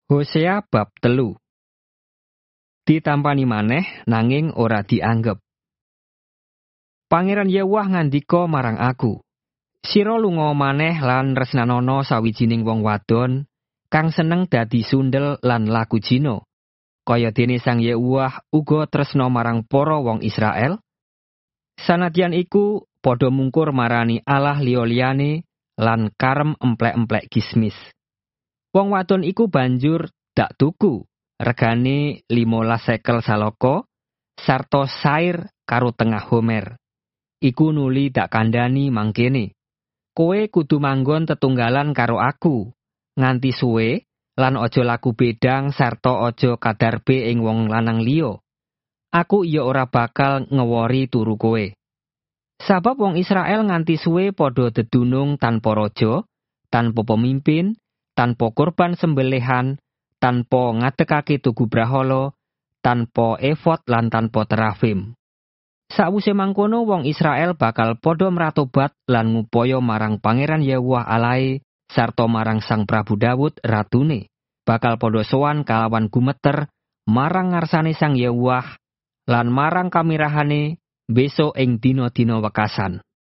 Hosea bab 3. Ditampani maneh nanging ora dianggep. Pangeran Yewah ngandika marang aku, sira lunga maneh lan resnanono sawijining wong wadon kang seneng dadi sundel lan laku jino. Kaya dene Sang Yewah uga tresna marang para wong Israel. Sanadyan iku padha mungkur marani Allah liya-liyane lan karem emplek-emplek gismis. Wong wadon iku banjur dak tuku, regane 15 sekel saloko, sarta sair karo tengah homer. Iku nuli dak kandhani mangkene. Kowe kudu manggon tetunggalan karo aku, nganti suwe, lan aja laku bedang sarta aja kadarbe ing wong lanang liya. Aku iya ora bakal ngewori turu kowe. Sabab wong Israel nganti suwe padha dedunung tanpa raja, tanpa pemimpin, tanpa korban sembelihan, tanpa ngadekake tugu brahala, tanpa efod lan tanpa terafim. Sawise mangkono wong Israel bakal padha mratobat lan ngupaya marang Pangeran Yewah Alahe sarta marang Sang Prabu Daud ratune. Bakal padha sowan kalawan gumeter marang ngarsane Sang Yewah lan marang kamirahane besok ing dina-dina wekasan.